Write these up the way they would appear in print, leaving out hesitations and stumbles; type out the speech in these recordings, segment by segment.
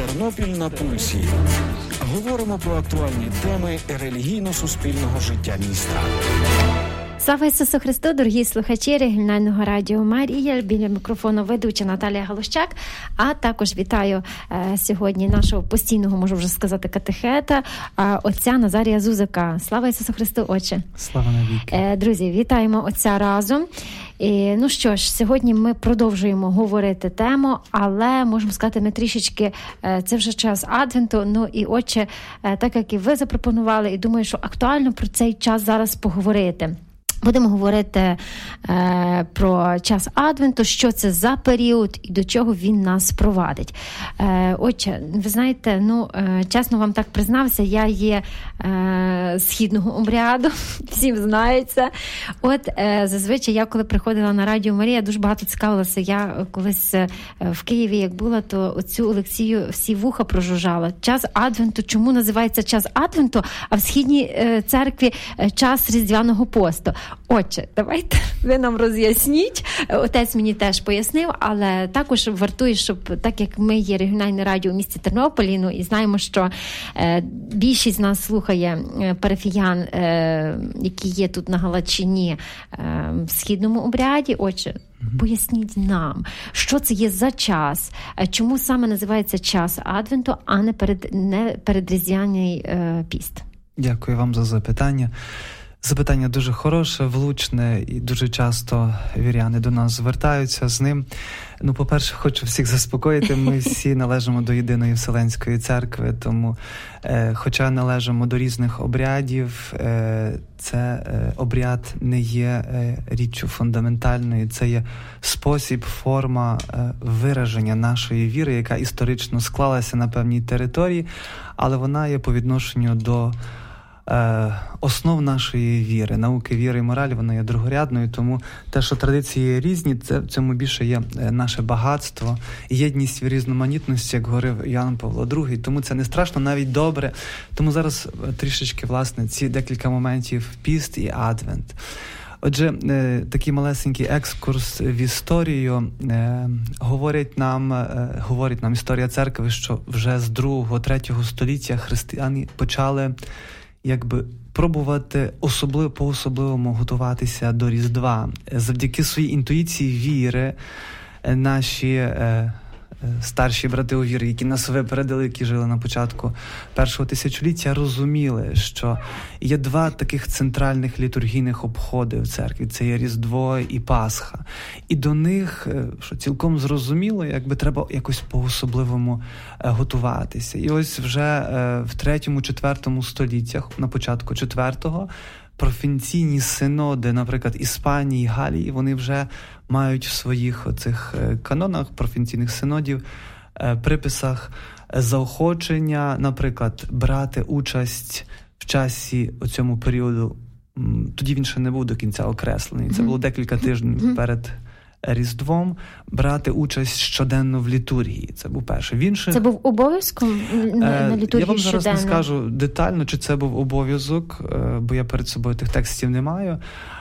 Тернопіль на пульсі. Говоримо про актуальні теми релігійно-суспільного життя міста. Слава Ісусу Христу, дорогі слухачі регіонального радіо Марія. Біля мікрофону ведуча Наталія Галущак. А також вітаю сьогодні нашого постійного, можу вже сказати, катехета, отця Назарія Зузика. Слава Ісусу Христу, отче. Слава навіки. Друзі, вітаємо отця разом. Ну що ж, сьогодні ми продовжуємо говорити тему, але, можемо сказати, ми трішечки, це вже час Адвенту, ну і, отче, так як і ви запропонували, і думаю, що актуально про цей час зараз поговорити. Будемо говорити про час Адвенту, що це за період і до чого він нас провадить. Отже, ви знаєте, чесно вам так признався, я є східного обряду, всім знається. От, зазвичай я, коли приходила на Радіо Марія, дуже багато цікавилася. Я колись в Києві, як була, то оцю лекцію всі вуха прожужжала. Час Адвенту, чому називається час Адвенту, а в східній церкві час Різдвяного посту? Отже, давайте ви нам роз'ясніть. Отець мені теж пояснив, але також вартує, щоб, так як ми є регіональне радіо в місті Тернополі, і знаємо, що більшість з нас слухає парафіян, які є тут на Галичині в східному обряді. Отже, поясніть нам, що це є за час, чому саме називається час Адвенту, а не передріздвяний піст. Дякую вам за запитання. Запитання дуже хороше, влучне, і дуже часто віряни до нас звертаються з ним. По-перше, хочу всіх заспокоїти, ми всі належимо до єдиної Вселенської церкви, тому, хоча належимо до різних обрядів, це обряд не є річчю фундаментальною, це є спосіб, форма вираження нашої віри, яка історично склалася на певній території, але вона є по відношенню до основ нашої віри, науки віри і моралі, вона є другорядною, тому те, що традиції різні, це в цьому більше є наше багатство, єдність в різноманітності, як говорив Іоанн Павло II, тому це не страшно, навіть добре. Тому зараз трішечки, власне, ці декілька моментів піст і адвент. Отже, такий малесенький екскурс в історію. Говорить нам історія церкви, що вже з 2-3 століття християни почали пробувати по-особливому готуватися до Різдва. Завдяки своїй інтуїції віри наші старші брати у вірі, які нас випередили, які жили на початку першого тисячоліття, розуміли, що є 2 таких центральних літургійних обходи в церкві. Це є Різдво і Пасха. І до них, що цілком зрозуміло, треба якось по-особливому готуватися. І ось вже в 3-4 століттях, на початку 4-го, професійні синоди, наприклад, Іспанії, Галії, вони вже мають в своїх оцих канонах професійних синодів, приписах заохочення, наприклад, брати участь в часі у цьому періоду. Тоді він ще не був до кінця окреслений. Це було декілька тижнів перед Різдвом, брати участь щоденно в літургії. Це був перший. Це був обов'язком на літургії щоденно? Я вам зараз не скажу детально, чи це був обов'язок, бо я перед собою тих текстів не маю.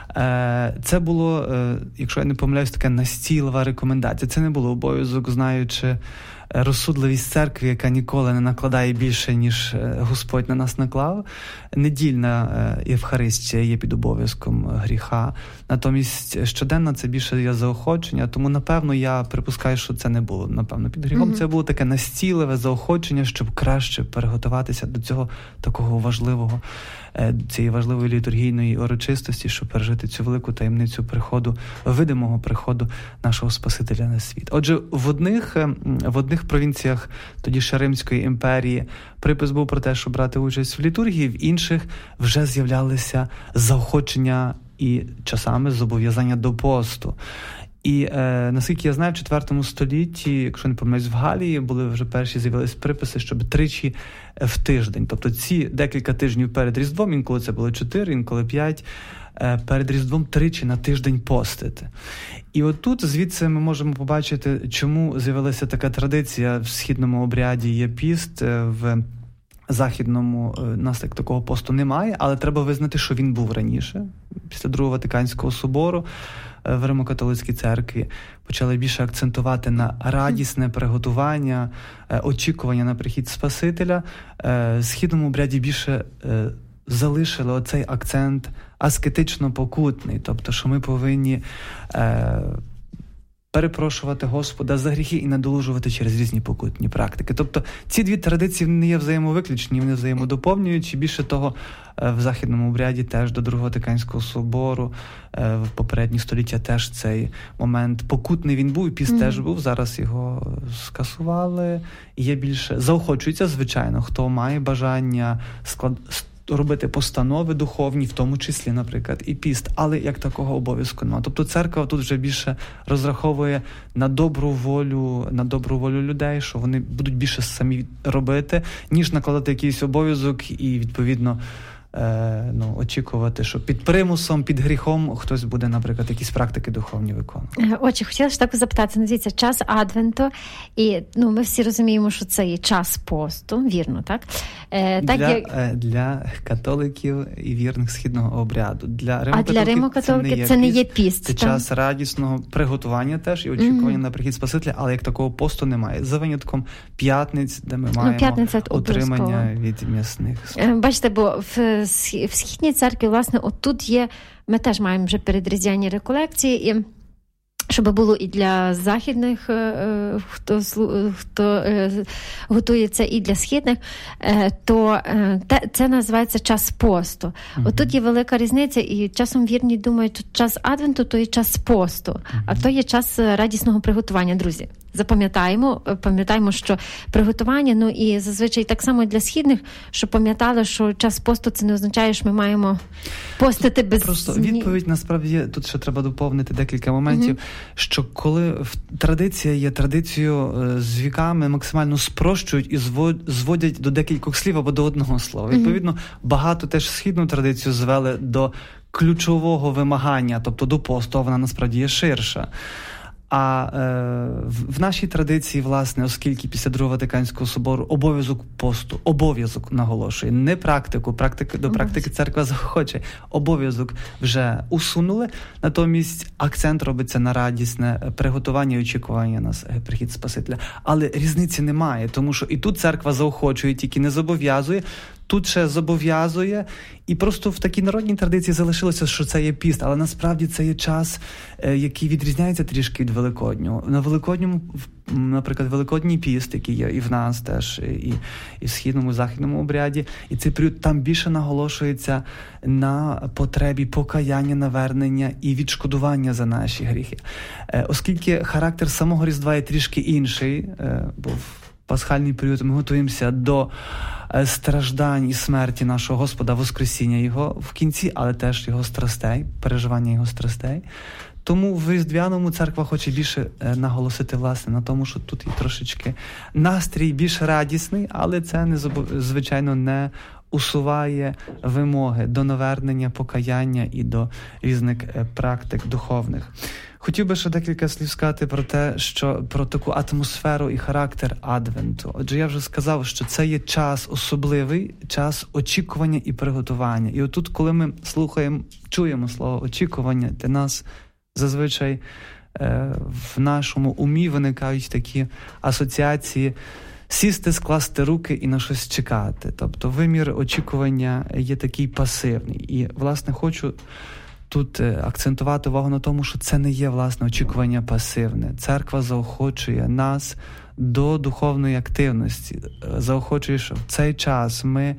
Це було, якщо я не помиляюсь, така настійлива рекомендація. Це не було обов'язок, знаючи розсудливість церкви, яка ніколи не накладає більше, ніж Господь на нас наклав. Недільна Євхаристія є під обов'язком гріха. Натомість щоденна це більше є заохочення, тому, напевно, я припускаю, що це не було, напевно, під гріхом. Це було таке настійливе заохочення, щоб краще переготуватися до цього такого важливого, цієї важливої літургійної урочистості, щоб пережити цю велику таємницю приходу, видимого приходу нашого Спасителя на світ. Отже, в одних провінціях тоді ще Римської імперії припис був про те, щоб брати участь в літургії, в інших вже з'являлися заохочення і часами зобов'язання до посту. І, наскільки я знаю, в 4 столітті, якщо не помиляюсь, в Галії були вже перші з'явилися приписи, щоб 3 в тиждень. Тобто ці декілька тижнів перед Різдвом, інколи це було 4, інколи 5, перед Різдвом 3 на тиждень постити. І отут звідси ми можемо побачити, чому з'явилася така традиція в східному обряді є піст, в західному нас такого посту немає, але треба визнати, що він був раніше. після Другого Ватиканського собору в Римо-католицькій церкві почали більше акцентувати на радісне приготування, очікування на прихід Спасителя. В східному обряді більше залишили оцей акцент аскетично-покутний, тобто, що ми повинні перепрошувати Господа за гріхи і надолужувати через різні покутні практики. Тобто ці дві традиції не є взаємовиключні, вони взаємодоповнюючі. Більше того, в західному обряді теж до Другого Ватиканського собору в попередні століття теж цей момент покутний він був, і піст теж був. Зараз його скасували. Є більше заохочується, звичайно, хто має бажання робити постанови духовні, в тому числі, наприклад, і піст, але як такого обов'язку немає. Тобто церква тут вже більше розраховує на добру волю людей, що вони будуть більше самі робити, ніж накладати якийсь обов'язок і, відповідно, очікувати, що під примусом, під гріхом хтось буде, наприклад, якісь практики духовні виконувати. Отже, хотіла ж так запитати, називається час Адвенту, і ми всі розуміємо, що це є час посту, вірно, так? Для католиків і вірних східного обряду. Для Римо-католиків це не є піст. Це час радісного приготування теж і очікування на прихід Спасителя, але як такого посту немає. За винятком п'ятниць, де ми маємо утримання від м'ясних. Бачите, бо в східній церкві, власне, отут є, ми теж маємо вже передріздвяні реколекції, і щоб було і для західних, хто готується, і для східних, то це називається час посту. Отут є велика різниця, і часом вірні думають, що час Адвенту – то є час посту, а то є час радісного приготування, друзі. Пам'ятаємо, що приготування, і зазвичай так само для східних, що пам'ятали, що час посту це не означає, що ми маємо постити без... Просто відповідь, насправді, тут ще треба доповнити декілька моментів, що коли традиція є традицією з віками, максимально спрощують і зводять до декількох слів або до одного слова. Відповідно, багато теж східну традицію звели до ключового вимагання, тобто до посту, а вона насправді є ширша. А в нашій традиції, власне, оскільки після Другого Ватиканського собору обов'язок посту, обов'язок наголошує, не практику, до практики церква захоче, обов'язок вже усунули, натомість акцент робиться на радісне приготування і очікування на прихід Спасителя. Але різниці немає, тому що і тут церква заохочує, тільки не зобов'язує, тут ще зобов'язує, і просто в такій народній традиції залишилося, що це є піст, але насправді це є час, який відрізняється трішки від Великоднього. На Великодньому, наприклад, Великодній піст, який є і в нас теж, і в східному, і західному обряді, і цей період там більше наголошується на потребі покаяння, навернення і відшкодування за наші гріхи. Оскільки характер самого Різдва є трішки інший, бо в пасхальний період ми готуємося до страждань і смерті нашого Господа, воскресіння Його в кінці, але теж Його страстей, переживання Його страстей. Тому в Різдвяному церква хоче більше наголосити, власне, на тому, що тут є трошечки настрій більш радісний, але це, звичайно, не усуває вимоги до навернення, покаяння і до різних практик духовних. Хотів би ще декілька слів сказати про таку атмосферу і характер Адвенту. Отже, я вже сказав, що це є час особливий, час очікування і приготування. І отут, коли ми чуємо слово очікування, для нас зазвичай в нашому умі виникають такі асоціації сісти, скласти руки і на щось чекати. Тобто вимір очікування є такий пасивний. І, власне, хочу тут акцентувати увагу на тому, що це не є, власне, очікування пасивне. Церква заохочує нас до духовної активності, заохочує, що в цей час ми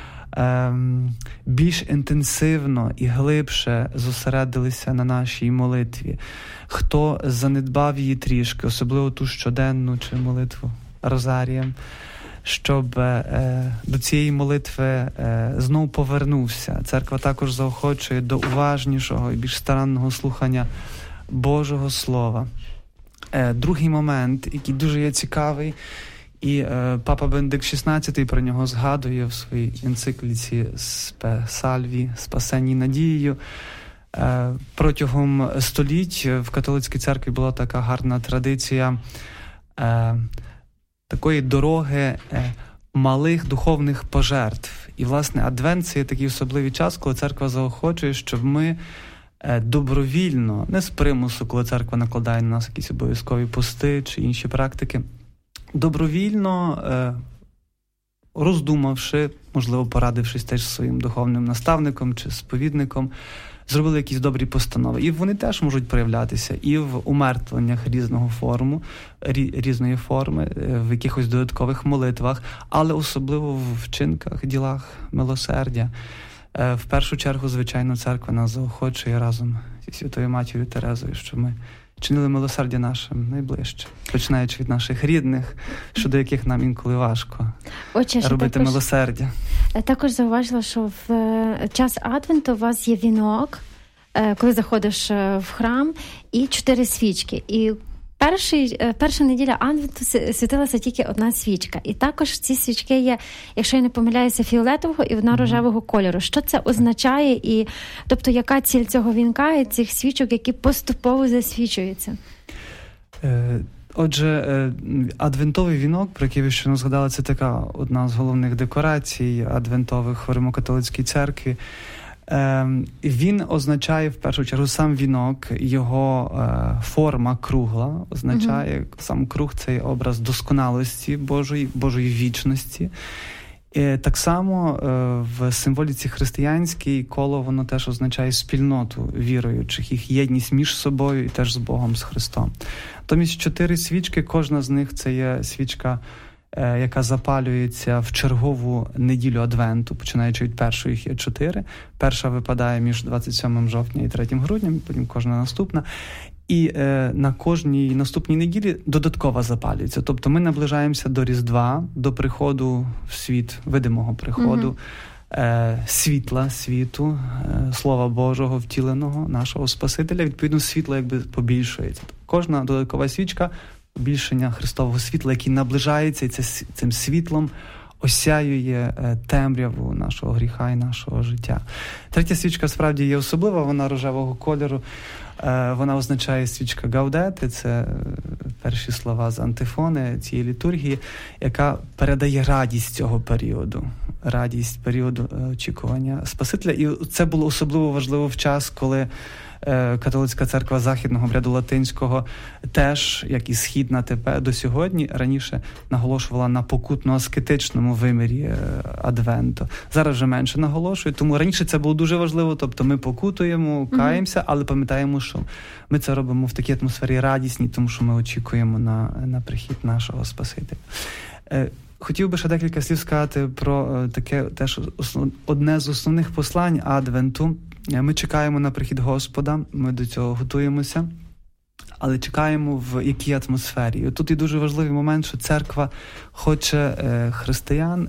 більш інтенсивно і глибше зосередилися на нашій молитві. Хто занедбав її трішки, особливо ту щоденну чи молитву розарієм, щоб до цієї молитви знову повернувся. Церква також заохочує до уважнішого і більш старанного слухання Божого Слова. Другий момент, який дуже є цікавий, і Папа Бенедикт XVI про нього згадує в своїй енцикліці «Сальві», «Спасенні надією». Протягом століть в католицькій церкві була така гарна традиція такої дороги малих духовних пожертв. І, власне, Адвент – це є такий особливий час, коли церква заохочує, щоб ми добровільно, не з примусу, коли церква накладає на нас якісь обов'язкові пости чи інші практики, добровільно, роздумавши, можливо, порадившись теж зі своїм духовним наставником чи сповідником, зробили якісь добрі постанови. І вони теж можуть проявлятися і в умертвленнях різної форми, в якихось додаткових молитвах, але особливо в вчинках, ділах милосердя. В першу чергу, звичайно, церква нас заохочує разом зі Святою Матір'ю Терезою, щоб ми чинили милосердя нашим найближче, починаючи від наших рідних, щодо яких нам інколи важко робити милосердя. Також зауважила, що в час Адвенту у вас є вінок, коли заходиш в храм, і 4 свічки. І перша неділя Адвенту світилася тільки одна свічка. І також ці свічки є, якщо я не помиляюся, фіолетового і одна рожевого кольору. Що це означає? І, тобто, яка ціль цього вінка і цих свічок, які поступово засвічуються? Отже, адвентовий вінок, про який ви щойно згадали, це така одна з головних декорацій адвентових в Римо-католицькій церкві. Він означає, в першу чергу, сам вінок, його форма кругла, означає, сам круг – це образ досконалості Божої вічності. Так само в символіці християнській коло, воно теж означає спільноту віруючих, їх єдність між собою і теж з Богом, з Христом. Натомість 4 свічки, кожна з них – це є свічка, яка запалюється в чергову неділю Адвенту, починаючи від першої, їх є 4. Перша випадає між 27 жовтня і 3 грудня, потім кожна наступна. І на кожній наступній неділі додаткова запалюється. Тобто ми наближаємося до Різдва, до приходу в світ, видимого приходу, світла світу, Слова Божого, втіленого, нашого Спасителя. Відповідно, світло якби побільшується. Кожна додаткова свічка – побільшення Христового світла, який наближається і цим світлом осяює темряву нашого гріха і нашого життя. Третя свічка справді є особлива, вона рожевого кольору. Вона означає свічка Гаудети, це перші слова з антифони цієї літургії, яка передає радість цього періоду, радість періоду очікування Спасителя. І це було особливо важливо в час, коли католицька церква західного обряду латинського теж, як і східна тепер до сьогодні, раніше наголошувала на покутно-аскетичному вимірі Адвенту. Зараз вже менше наголошує, тому раніше це було дуже важливо, тобто ми покутуємо, каємося, але пам'ятаємо, що ми це робимо в такій атмосфері радісній, тому що ми очікуємо на прихід нашого Спасителя. Хотів би ще декілька слів сказати про таке теж одне з основних послань Адвенту. Ми чекаємо на прихід Господа, ми до цього готуємося, але чекаємо в якій атмосфері. І тут і дуже важливий момент, що церква хоче християн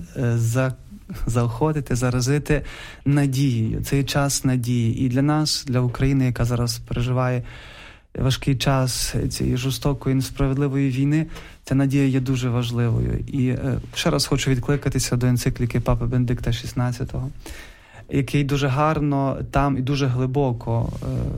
заохотити, заразити надією. Це є час надії. І для нас, для України, яка зараз переживає важкий час цієї жорстокої, несправедливої війни, ця надія є дуже важливою. І ще раз хочу відкликатися до енцикліки Папи Бенедикта XVI, який дуже гарно там і дуже глибоко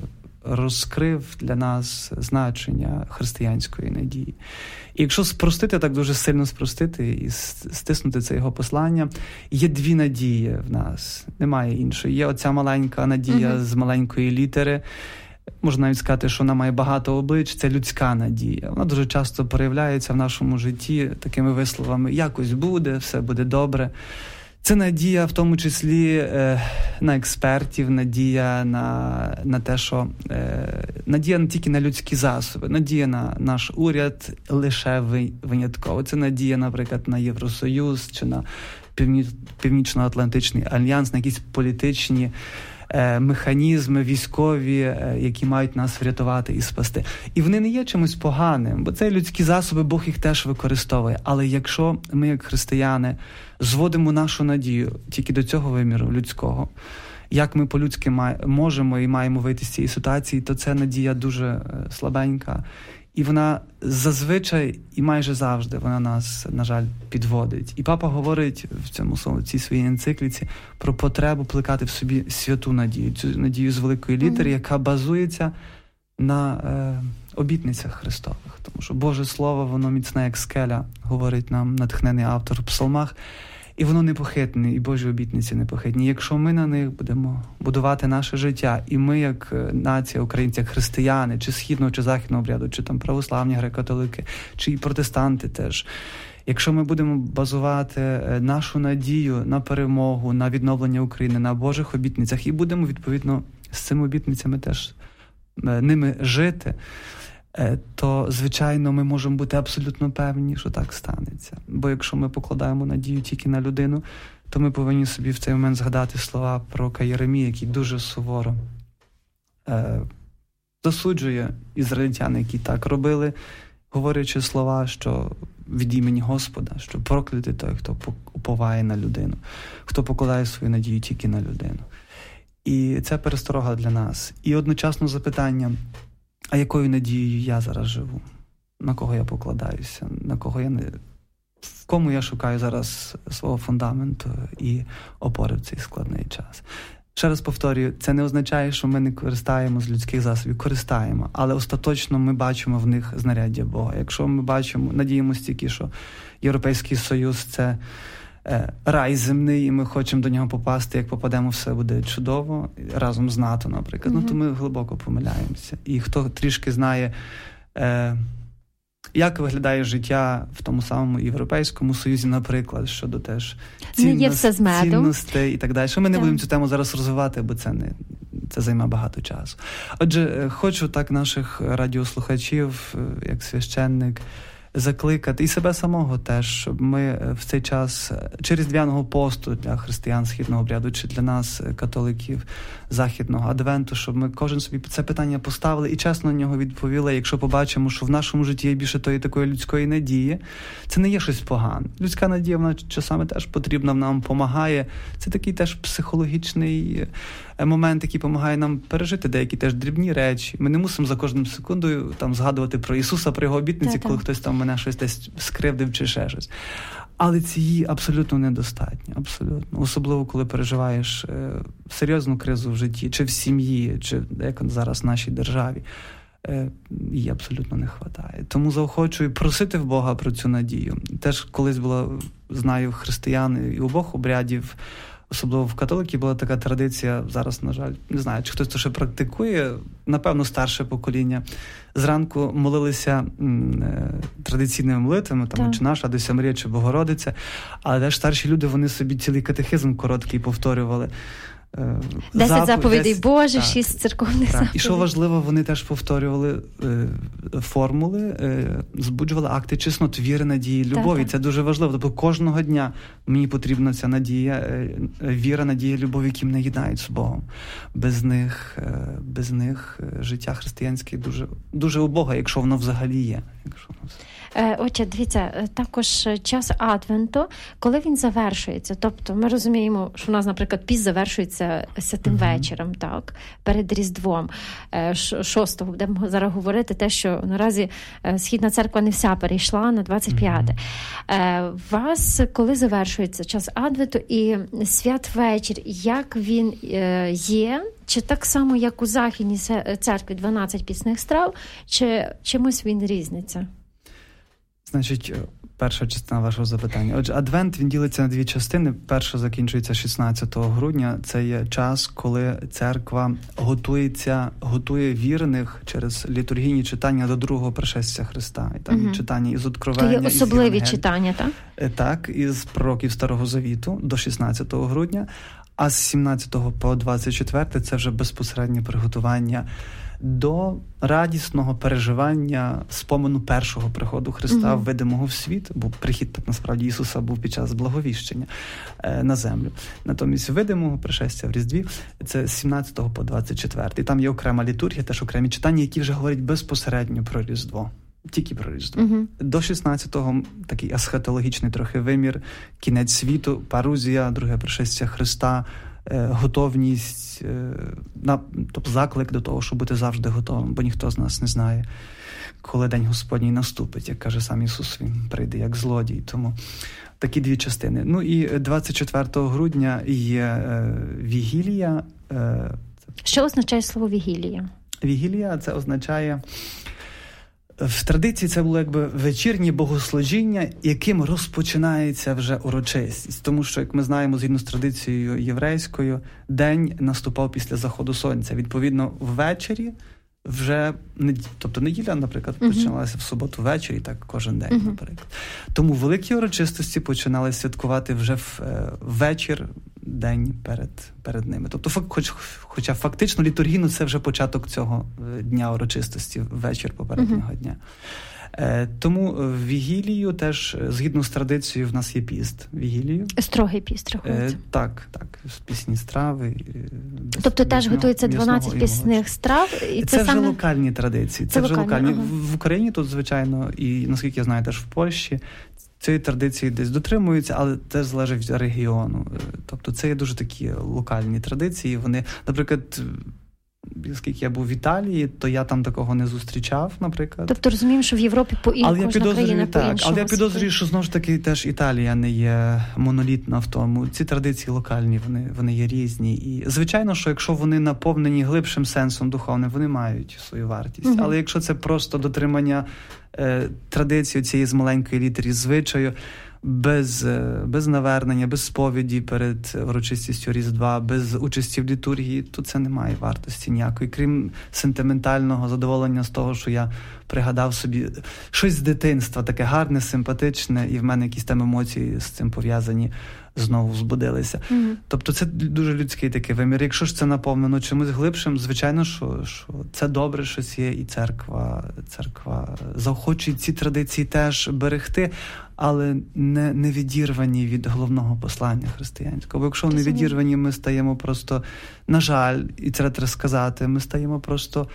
розкрив для нас значення християнської надії. І якщо спростити, так дуже сильно спростити і стиснути це його послання, є 2 надії в нас, немає іншої. Є оця маленька надія з маленької літери, можна навіть сказати, що вона має багато облич, це людська надія. Вона дуже часто проявляється в нашому житті такими висловами: якось буде, все буде добре. Це надія в тому числі на експертів, надія на те, що надія не тільки на людські засоби, надія на наш уряд лише винятково. Це надія, наприклад, на Євросоюз чи на Північно-Атлантичний альянс, на якісь політичні механізми військові, які мають нас врятувати і спасти. І вони не є чимось поганим, бо це людські засоби, Бог їх теж використовує. Але якщо ми, як християни, зводимо нашу надію тільки до цього виміру людського, як ми по-людськи можемо і маємо вийти з цієї ситуації, то ця надія дуже слабенька. І вона зазвичай і майже завжди вона нас, на жаль, підводить. І папа говорить в цій своїй енцикліці про потребу плекати в собі святу надію, цю надію з великої літери, яка базується на обітницях Христових. Тому що Боже Слово, воно міцне, як скеля, говорить нам натхнений автор в псалмах, і воно непохитне, і Божі обітниці непохитні. Якщо ми на них будемо будувати наше життя, і ми, як нація, українці, як християни, чи східного, чи західного обряду, чи там православні, греко-католики, чи і протестанти теж, якщо ми будемо базувати нашу надію на перемогу, на відновлення України, на Божих обітницях, і будемо, відповідно, з цими обітницями теж ними жити, то, звичайно, ми можемо бути абсолютно певні, що так станеться. Бо якщо ми покладаємо надію тільки на людину, то ми повинні собі в цей момент згадати слова пророка Єремії, який дуже суворо засуджує ізраїльтян, які так робили, говорячи слова, що від імені Господа, що проклятий той, хто уповає на людину, хто покладає свою надію тільки на людину. І це пересторога для нас. І одночасно запитання, а якою надією я зараз живу? На кого я покладаюся? На кого я не... В кому я шукаю зараз свого фундаменту і опори в цей складний час? Ще раз повторюю, це не означає, що ми не користаємо з людських засобів. Користаємо, але остаточно ми бачимо в них знаряддя Бога. Якщо ми бачимо, надіємося тільки, що Європейський Союз – це рай земний, і ми хочемо до нього попасти, як попадемо, все буде чудово, разом з НАТО, наприклад, то ми глибоко помиляємося. І хто трішки знає, як виглядає життя в тому самому Європейському Союзі, наприклад, щодо теж цінностей і так далі. Ми не будемо цю тему зараз розвивати, бо це займе багато часу. Отже, хочу так наших радіослухачів, як священник, закликати і себе самого теж, щоб ми в цей час чи Різдвяного посту для християн східного обряду, чи для нас, католиків західного адвенту, щоб ми кожен собі це питання поставили і чесно на нього відповіли. Якщо побачимо, що в нашому житті є більше тої такої людської надії, це не є щось погане. Людська надія, вона часами теж потрібна, нам допомагає. Це такий теж психологічний момент, який допомагає нам пережити деякі теж дрібні речі. Ми не мусимо за кожним секундою там згадувати про Ісуса, про його обітниці, коли хтось там мене щось десь скривдив чи ще щось. Але цієї абсолютно недостатньо, абсолютно. Особливо, коли переживаєш серйозну кризу в житті, чи в сім'ї, чи як зараз в нашій державі. Її абсолютно не вистачає. Тому заохочую просити в Бога про цю надію. Теж колись була, знаю, християн і обох обрядів, особливо в католиків була така традиція, зараз, на жаль, не знаю, чи хтось це ще практикує, напевно, старше покоління. Зранку молилися традиційними молитвами, там, чи наша, Адуся Марія, чи Богородиця, але теж старші люди, вони собі цілий катехизм короткий повторювали. 10 заповідей Божих, 6 церковних заповідей. І що важливо, вони теж повторювали формули, збуджували акти чеснот, віри, надії, любові. Це дуже важливо. Тобто кожного дня мені потрібна ця надія, віра, надія, любов, які мене єднають з Богом. Без них життя християнське дуже убого, якщо воно взагалі є. Отже, дивіться, також час Адвенту, коли він завершується, тобто ми розуміємо, що у нас, наприклад, піст завершується святим вечором, так, перед Різдвом, 6-го, будемо зараз говорити те, що наразі Східна церква не вся перейшла на 25-те. Вас, коли завершується час Адвенту і святвечір, як він є, чи так само, як у Західній церкві 12 пісних страв, чи чимось він різниця? Значить, перша частина вашого запитання. Отже, Адвент, він ділиться на дві частини. Перша закінчується 16 грудня. Це є час, коли церква готує вірних через літургійні читання до другого пришестя Христа. І там читання із Откровення. Це є особливі читання, так? Так, із пророків Старого Завіту до 16 грудня. А з 17 по 24 це вже безпосереднє приготування до радісного переживання спомену першого приходу Христа, видимого в світ, бо прихід, так насправді, Ісуса був під час благовіщення на землю. Натомість видимого пришестя в Різдві – це з 17 по 24. І там є окрема літургія, теж окремі читання, які вже говорять безпосередньо про Різдво. Тільки про Різдво. До 16-го такий асхатологічний трохи вимір, кінець світу, парузія, друге пришестя Христа, готовність, тобто заклик до того, щоб бути завжди готовим, бо ніхто з нас не знає, коли День Господній наступить, як каже сам Ісус, Він прийде як злодій. Тому такі дві частини. Ну і 24 грудня є Вігілія. Що означає слово Вігілія? Вігілія – це означає в традиції це було якби вечірнє богослужіння, яким розпочинається вже урочистість. Тому що, як ми знаємо, згідно з традицією єврейською, день наступав після заходу сонця. Відповідно, ввечері вже, тобто неділя, наприклад, починалася в суботу ввечері, так кожен день, наприклад. Тому великі урочистості починали святкувати вже ввечір, день перед ними. Тобто, хоча фактично літургійно це вже початок цього дня урочистості, вечір попереднього дня. Тому вігілію теж, згідно з традицією, в нас є піст. Вігілію. Строгий піст рахується. Так. Пісні страви. Тобто теж готується 12 пісних страв? І це вже локальні традиції. Це вже локальні. В Україні тут, звичайно, і, наскільки я знаю, теж в Польщі, цієї традиції десь дотримуються, але теж залежить від регіону. Тобто це є дуже такі локальні традиції. Вони, наприклад, оскільки я був в Італії, то я там такого не зустрічав, наприклад. Тобто розуміємо, що в Європі кожна країна по-іншому. Але я підозрюю, що знову ж таки теж Італія не є монолітна в тому. Ці традиції локальні, вони є різні. І звичайно, що якщо вони наповнені глибшим сенсом духовним, вони мають свою вартість. Але якщо це просто дотримання традиції цієї з маленької літери, звичаю, без навернення, без сповіді перед урочистістю Різдва, без участі в літургії, то це не має вартості ніякої, крім сентиментального задоволення з того, що я пригадав собі щось з дитинства, таке гарне, симпатичне, і в мене якісь там емоції з цим пов'язані знову збудилися. Тобто це дуже людський такий вимір. Якщо ж це наповнено чимось глибшим, звичайно, що це добре щось є, і церква заохочує ці традиції теж берегти, але не відірвані від головного послання християнського. Бо якщо не відірвані, ми стаємо просто, на жаль, і це треба сказати, ми стаємо просто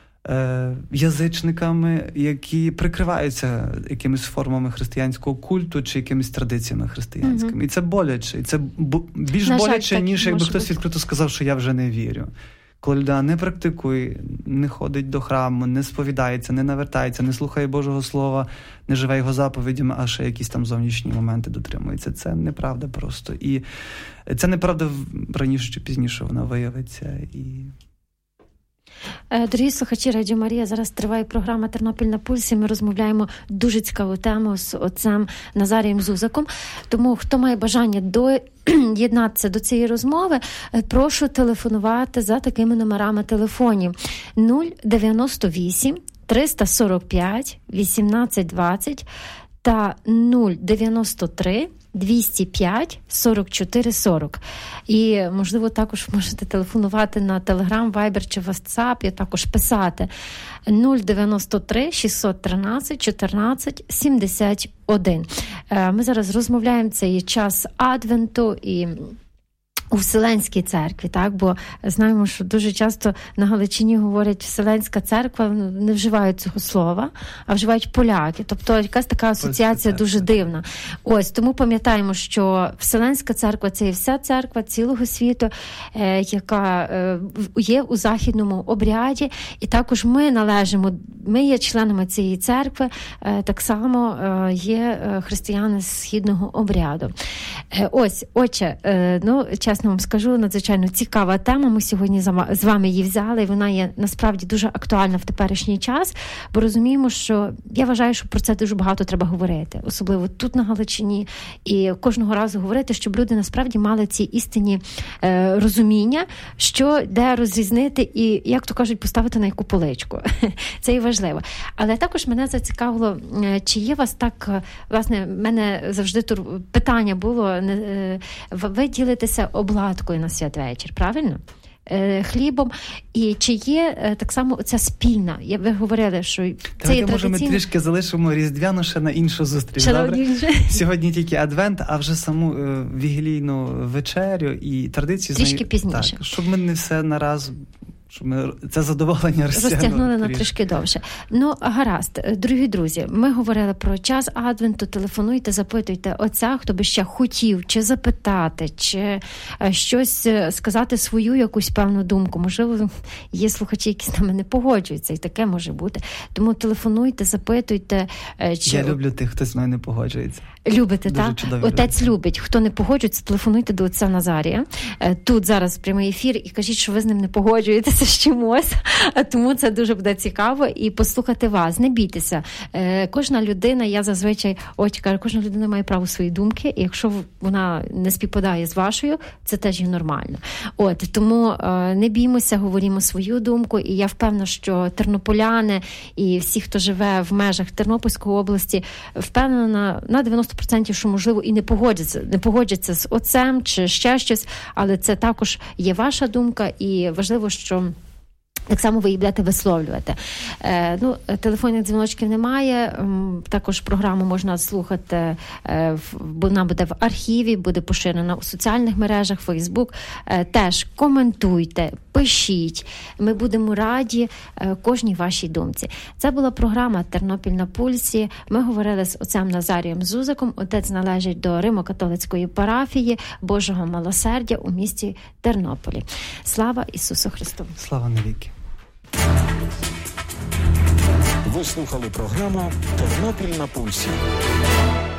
язичниками, які прикриваються якимись формами християнського культу чи якимись традиціями християнськими. І це боляче. І це більш боляче, ніж якби хтось відкрито сказав, що я вже не вірю. Коли людина не практикує, не ходить до храму, не сповідається, не навертається, не слухає Божого Слова, не живе його заповідями, а ще якісь там зовнішні моменти дотримується. Це неправда просто. І це неправда раніше чи пізніше вона виявиться. Дорогі слухачі Радіо Марія, зараз триває програма «Тернопіль на пульсі». Ми розмовляємо дуже цікаву тему з отцем Назарієм Зузаком. Тому, хто має бажання доєднатися до цієї розмови, прошу телефонувати за такими номерами телефонів: 098 345 1820 та 093 205 44 40. І, можливо, також можете телефонувати на Telegram, Viber чи WhatsApp, і також писати 093 613 14 71. Ми зараз розмовляємо, це є час Адвенту і у Вселенській церкві, так? Бо знаємо, що дуже часто на Галичині говорять «Вселенська церква», не вживають цього слова, а вживають поляки. Тобто якась така асоціація дуже дивна. Ось, тому пам'ятаємо, що Вселенська церква – це є вся церква цілого світу, яка є у західному обряді. І також ми є членами цієї церкви, так само є християни східного обряду. Ось, отче, чесно вам скажу, надзвичайно цікава тема. Ми сьогодні з вами її взяли, і вона є насправді дуже актуальна в теперішній час, бо розуміємо, що я вважаю, що про це дуже багато треба говорити, особливо тут на Галичині, і кожного разу говорити, щоб люди насправді мали ці істинні розуміння, що де розрізнити і, як то кажуть, поставити на яку поличку. Це і важливо. Але також мене зацікавило, чи є у вас так, власне, в мене завжди питання було, ви ділитеся обладкою на святвечір, правильно? Хлібом. І чи є так само оця спільна? Ви говорили, що це є традиційно. Може, ми трішки залишимо різдвяну ще на іншу зустріч. Сьогодні тільки Адвент, а вже саму вігілійну вечерю і традицію трішки пізніше. Так, щоб ми не все нараз... щоб ми це задоволення розтягнули на трішки довше. Ну, гаразд. Дорогі друзі, ми говорили про час Адвенту. Телефонуйте, запитуйте отця, хто би ще хотів чи запитати, чи щось сказати свою якусь певну думку. Можливо, є слухачі, які з нами не погоджуються, і таке може бути. Тому телефонуйте, запитуйте. Я люблю тих, хто з мною не погоджується. Любите, так? Отець любить. Хто не погоджується, телефонуйте до отця Назарія. Тут зараз прямий ефір і кажіть, що ви з ним не погоджуєтеся. поділитися з чимось, тому це дуже буде цікаво і послухати вас. Не бійтеся. Кожна людина, я зазвичай кажу, кожна людина має право свої думки, і якщо вона не співпадає з вашою, це теж є нормально. Тому не біймося, говоримо свою думку, і я впевнена, що тернополяни і всі, хто живе в межах Тернопільської області, впевнена на 90%, що, можливо, і не погодяться з отцем чи ще щось, але це також є ваша думка, і важливо, що так само ви її будете висловлювати. Телефонних дзвіночків немає, також програму можна слухати, вона буде в архіві, буде поширена у соціальних мережах, Фейсбук. Теж коментуйте, пишіть, ми будемо раді кожній вашій думці. Це була програма «Тернопіль на пульсі». Ми говорили з отцем Назарієм Зузиком. Отець належить до Римо-католицької парафії Божого Милосердя у місті Тернополі. Слава Ісусу Христу! Слава навіки! Ви слухали програму «Тернопіль на пульсі».